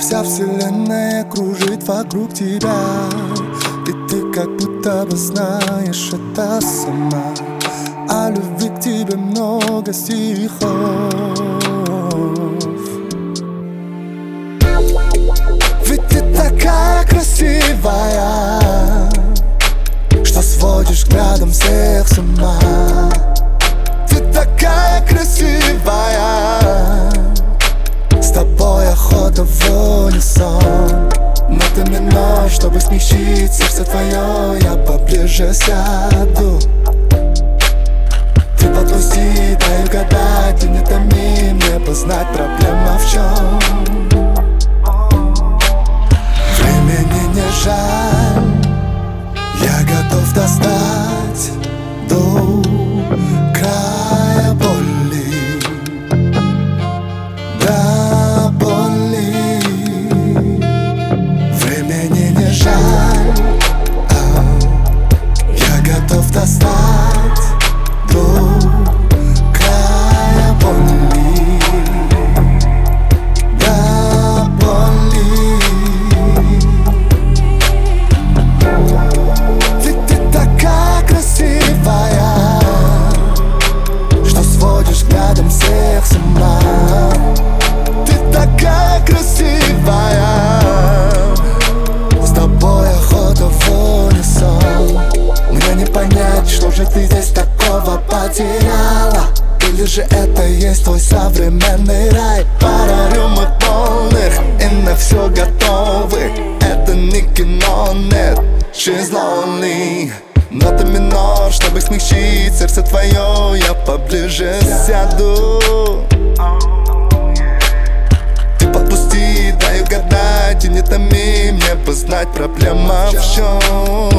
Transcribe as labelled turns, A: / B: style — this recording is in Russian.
A: вся вселенная кружит вокруг тебя, и ты как будто бы знаешь это сама. О любви к тебе много стихов. Ведь ты такая красивая, что сводишь взглядом всех с ума. Ты такая красивая, с тобой охота в унисон. Но ты минор, чтобы смягчить сердце твое, я поближе сяду. Ты подпусти, дай угадать, и не томи, мне познать, проблема в чем. Времени не жаль, я готов достать до края боли, до боли. Времени не жаль, я готов достать до края боли, до боли. Ведь ты такая красивая, что сводишь взглядом всех с ума. Ты такая красивая, с тобой охота в унисон. Мне не понять, что же ты здесь такого потеряла. Или же это есть твой современный рай? Пара рюмок полных и на все готовы. Это не кино, нет, she's lonely. Нота минор, чтобы смягчить сердце твое, я поближе сяду. Ты подпусти, дай угадать, и не томи, мне познать, проблема в чем.